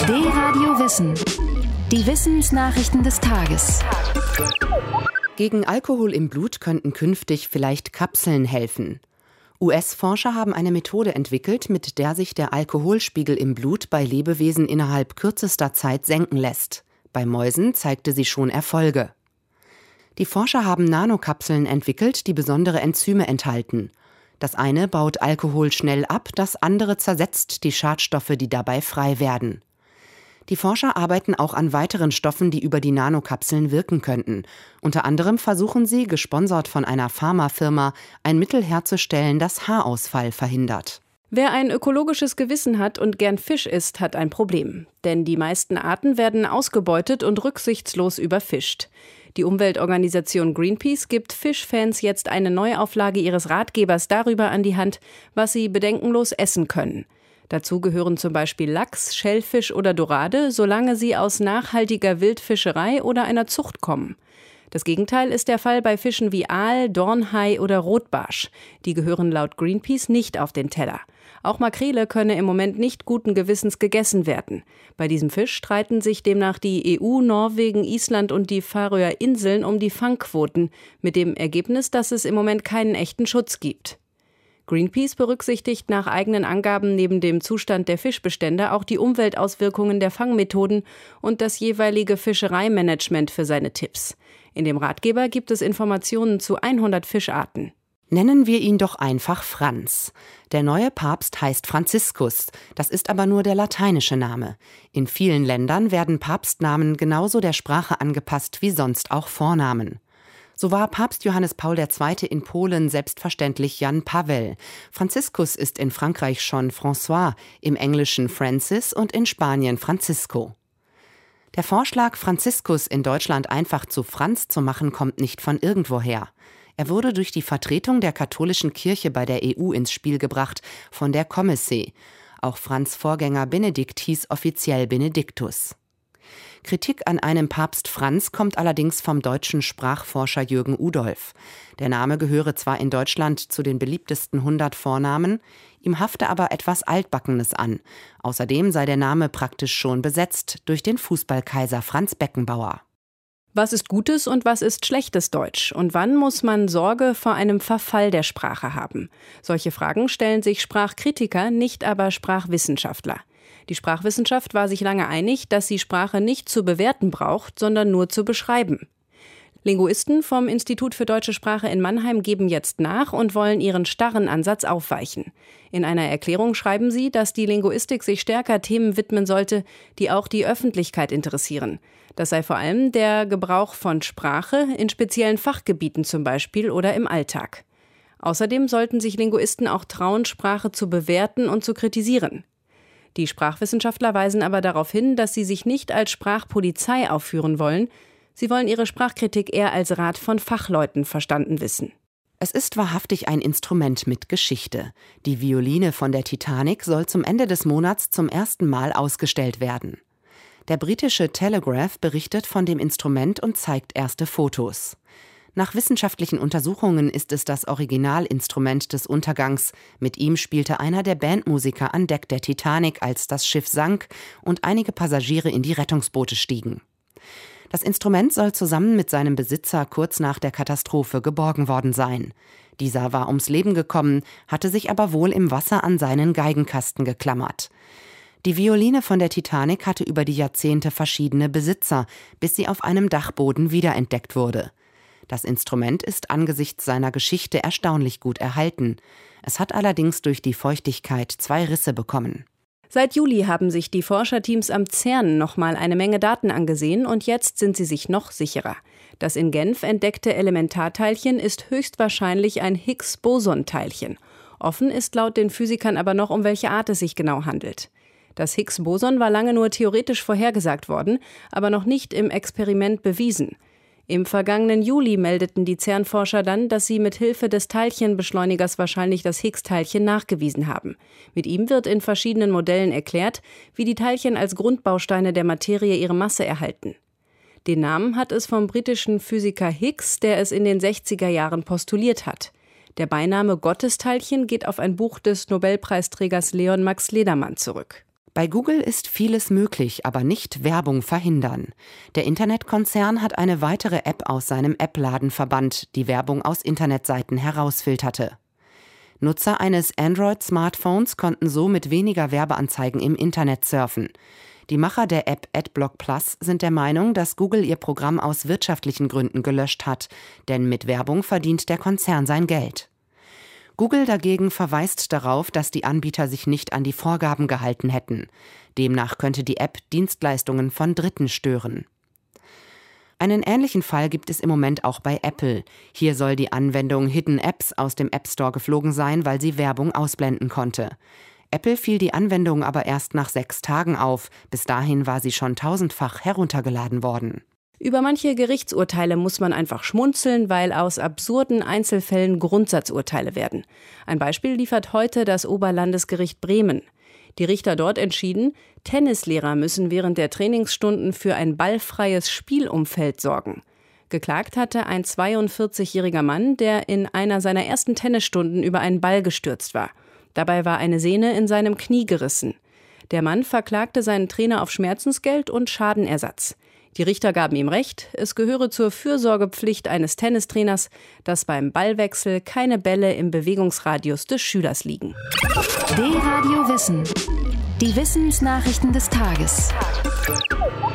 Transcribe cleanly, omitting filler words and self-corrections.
D-Radio Wissen. Die Wissensnachrichten des Tages. Gegen Alkohol im Blut könnten künftig vielleicht Kapseln helfen. US-Forscher haben eine Methode entwickelt, mit der sich der Alkoholspiegel im Blut bei Lebewesen innerhalb kürzester Zeit senken lässt. Bei Mäusen zeigte sie schon Erfolge. Die Forscher haben Nanokapseln entwickelt, die besondere Enzyme enthalten. Das eine baut Alkohol schnell ab, das andere zersetzt die Schadstoffe, die dabei frei werden. Die Forscher arbeiten auch an weiteren Stoffen, die über die Nanokapseln wirken könnten. Unter anderem versuchen sie, gesponsert von einer Pharmafirma, ein Mittel herzustellen, das Haarausfall verhindert. Wer ein ökologisches Gewissen hat und gern Fisch isst, hat ein Problem. Denn die meisten Arten werden ausgebeutet und rücksichtslos überfischt. Die Umweltorganisation Greenpeace gibt Fischfans jetzt eine Neuauflage ihres Ratgebers darüber an die Hand, was sie bedenkenlos essen können. Dazu gehören zum Beispiel Lachs, Schellfisch oder Dorade, solange sie aus nachhaltiger Wildfischerei oder einer Zucht kommen. Das Gegenteil ist der Fall bei Fischen wie Aal, Dornhai oder Rotbarsch. Die gehören laut Greenpeace nicht auf den Teller. Auch Makrele könne im Moment nicht guten Gewissens gegessen werden. Bei diesem Fisch streiten sich demnach die EU, Norwegen, Island und die Färöer Inseln um die Fangquoten, mit dem Ergebnis, dass es im Moment keinen echten Schutz gibt. Greenpeace berücksichtigt nach eigenen Angaben neben dem Zustand der Fischbestände auch die Umweltauswirkungen der Fangmethoden und das jeweilige Fischereimanagement für seine Tipps. In dem Ratgeber gibt es Informationen zu 100 Fischarten. Nennen wir ihn doch einfach Franz. Der neue Papst heißt Franziskus, das ist aber nur der lateinische Name. In vielen Ländern werden Papstnamen genauso der Sprache angepasst wie sonst auch Vornamen. So war Papst Johannes Paul II. In Polen selbstverständlich Jan Paweł. Franziskus ist in Frankreich schon François, im Englischen Francis und in Spanien Francisco. Der Vorschlag, Franziskus in Deutschland einfach zu Franz zu machen, kommt nicht von irgendwoher. Er wurde durch die Vertretung der katholischen Kirche bei der EU ins Spiel gebracht, von der Kommissee. Auch Franz' Vorgänger Benedikt hieß offiziell Benediktus. Kritik an einem Papst Franz kommt allerdings vom deutschen Sprachforscher Jürgen Udolph. Der Name gehöre zwar in Deutschland zu den beliebtesten 100 Vornamen, ihm hafte aber etwas Altbackenes an. Außerdem sei der Name praktisch schon besetzt durch den Fußballkaiser Franz Beckenbauer. Was ist gutes und was ist schlechtes Deutsch? Und wann muss man Sorge vor einem Verfall der Sprache haben? Solche Fragen stellen sich Sprachkritiker, nicht aber Sprachwissenschaftler. Die Sprachwissenschaft war sich lange einig, dass sie Sprache nicht zu bewerten braucht, sondern nur zu beschreiben. Linguisten vom Institut für Deutsche Sprache in Mannheim geben jetzt nach und wollen ihren starren Ansatz aufweichen. In einer Erklärung schreiben sie, dass die Linguistik sich stärker Themen widmen sollte, die auch die Öffentlichkeit interessieren. Das sei vor allem der Gebrauch von Sprache in speziellen Fachgebieten zum Beispiel oder im Alltag. Außerdem sollten sich Linguisten auch trauen, Sprache zu bewerten und zu kritisieren. Die Sprachwissenschaftler weisen aber darauf hin, dass sie sich nicht als Sprachpolizei aufführen wollen. Sie wollen ihre Sprachkritik eher als Rat von Fachleuten verstanden wissen. Es ist wahrhaftig ein Instrument mit Geschichte. Die Violine von der Titanic soll zum Ende des Monats zum ersten Mal ausgestellt werden. Der britische Telegraph berichtet von dem Instrument und zeigt erste Fotos. Nach wissenschaftlichen Untersuchungen ist es das Originalinstrument des Untergangs. Mit ihm spielte einer der Bandmusiker an Deck der Titanic, als das Schiff sank und einige Passagiere in die Rettungsboote stiegen. Das Instrument soll zusammen mit seinem Besitzer kurz nach der Katastrophe geborgen worden sein. Dieser war ums Leben gekommen, hatte sich aber wohl im Wasser an seinen Geigenkasten geklammert. Die Violine von der Titanic hatte über die Jahrzehnte verschiedene Besitzer, bis sie auf einem Dachboden wiederentdeckt wurde. Das Instrument ist angesichts seiner Geschichte erstaunlich gut erhalten. Es hat allerdings durch die Feuchtigkeit 2 Risse bekommen. Seit Juli haben sich die Forscherteams am CERN nochmal eine Menge Daten angesehen und jetzt sind sie sich noch sicherer. Das in Genf entdeckte Elementarteilchen ist höchstwahrscheinlich ein Higgs-Boson-Teilchen. Offen ist laut den Physikern aber noch, um welche Art es sich genau handelt. Das Higgs-Boson war lange nur theoretisch vorhergesagt worden, aber noch nicht im Experiment bewiesen. Im vergangenen Juli meldeten die CERN-Forscher dann, dass sie mit Hilfe des Teilchenbeschleunigers wahrscheinlich das Higgs-Teilchen nachgewiesen haben. Mit ihm wird in verschiedenen Modellen erklärt, wie die Teilchen als Grundbausteine der Materie ihre Masse erhalten. Den Namen hat es vom britischen Physiker Higgs, der es in den 60er Jahren postuliert hat. Der Beiname Gottesteilchen geht auf ein Buch des Nobelpreisträgers Leon Max Ledermann zurück. Bei Google ist vieles möglich, aber nicht Werbung verhindern. Der Internetkonzern hat eine weitere App aus seinem App-Laden verbannt, die Werbung aus Internetseiten herausfilterte. Nutzer eines Android-Smartphones konnten so mit weniger Werbeanzeigen im Internet surfen. Die Macher der App AdBlock Plus sind der Meinung, dass Google ihr Programm aus wirtschaftlichen Gründen gelöscht hat, denn mit Werbung verdient der Konzern sein Geld. Google dagegen verweist darauf, dass die Anbieter sich nicht an die Vorgaben gehalten hätten. Demnach könnte die App Dienstleistungen von Dritten stören. Einen ähnlichen Fall gibt es im Moment auch bei Apple. Hier soll die Anwendung Hidden Apps aus dem App Store geflogen sein, weil sie Werbung ausblenden konnte. Apple fiel die Anwendung aber erst nach 6 Tagen auf. Bis dahin war sie schon 1000-fach heruntergeladen worden. Über manche Gerichtsurteile muss man einfach schmunzeln, weil aus absurden Einzelfällen Grundsatzurteile werden. Ein Beispiel liefert heute das Oberlandesgericht Bremen. Die Richter dort entschieden, Tennislehrer müssen während der Trainingsstunden für ein ballfreies Spielumfeld sorgen. Geklagt hatte ein 42-jähriger Mann, der in einer seiner ersten Tennisstunden über einen Ball gestürzt war. Dabei war eine Sehne in seinem Knie gerissen. Der Mann verklagte seinen Trainer auf Schmerzensgeld und Schadenersatz. Die Richter gaben ihm recht, es gehöre zur Fürsorgepflicht eines Tennistrainers, dass beim Ballwechsel keine Bälle im Bewegungsradius des Schülers liegen. D-Radio Wissen. Die Wissensnachrichten des Tages.